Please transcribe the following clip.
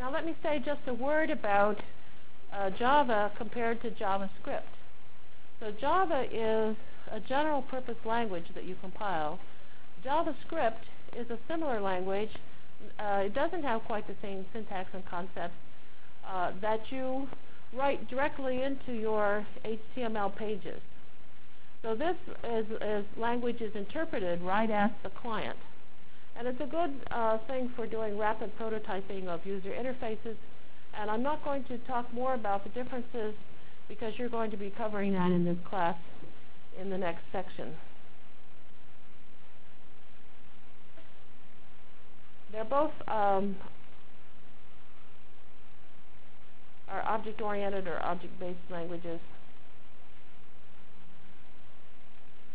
Now let me say just a word about Java compared to JavaScript. So Java is a general purpose language that you compile. JavaScript is a similar language. It doesn't have quite the same syntax and concepts that you write directly into your HTML pages. So this language is interpreted right at the client. And it's a good thing for doing rapid prototyping of user interfaces. And I'm not going to talk more about the differences because you're going to be covering that in this class in the next section. They're both are object-oriented or object-based languages.